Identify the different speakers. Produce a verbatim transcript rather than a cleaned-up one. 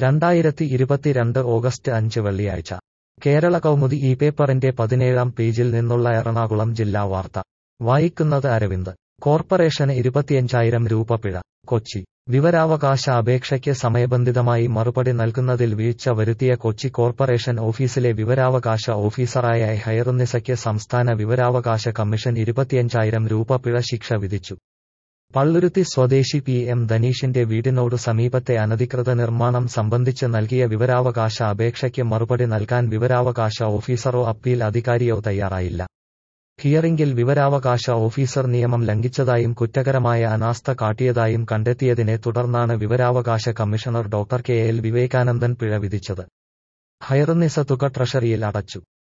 Speaker 1: രണ്ടായിരത്തി ഇരുപത്തിരണ്ട് ഓഗസ്റ്റ് അഞ്ച് വെള്ളിയാഴ്ച കേരള കൗമുദി ഈ പേപ്പറിന്റെ പതിനേഴാം പേജിൽ നിന്നുള്ള എറണാകുളം ജില്ലാ വാർത്ത വായിക്കുന്നത് അരവിന്ദ്. കോർപ്പറേഷന് ഇരുപത്തിയഞ്ചായിരം രൂപ പിഴ. കൊച്ചി. വിവരാവകാശ അപേക്ഷയ്ക്ക് സമയബന്ധിതമായി മറുപടി നൽകുന്നതിൽ വീഴ്ച വരുത്തിയ കൊച്ചി കോർപ്പറേഷൻ ഓഫീസിലെ വിവരാവകാശ ഓഫീസറായ എ ഹൈറുന്നിസയ്ക്ക് സംസ്ഥാന വിവരാവകാശ കമ്മീഷൻ ഇരുപത്തിയഞ്ചായിരം രൂപ പിഴ ശിക്ഷ വിധിച്ചു. പള്ളുരുത്തി സ്വദേശി പി എം ധനീഷിന്റെ വീടിനോടു സമീപത്തെ അനധികൃത നിർമ്മാണം സംബന്ധിച്ച് നൽകിയ വിവരാവകാശ അപേക്ഷയ്ക്ക് മറുപടി നൽകാൻ വിവരാവകാശ ഓഫീസറോ അപ്പീൽ അധികാരിയോ തയ്യാറായില്ല. ഹിയറിംഗിൽ വിവരാവകാശ ഓഫീസർ നിയമം ലംഘിച്ചതായും കുറ്റകരമായ അനാസ്ഥ കാട്ടിയതായും കണ്ടെത്തിയതിനെ തുടർന്നാണ് വിവരാവകാശ commissioner doctor K L Vivekanandan പിഴ വിധിച്ചത്. ഹൈറുന്നിസ തുക ട്രഷറിയിൽ അടച്ചു.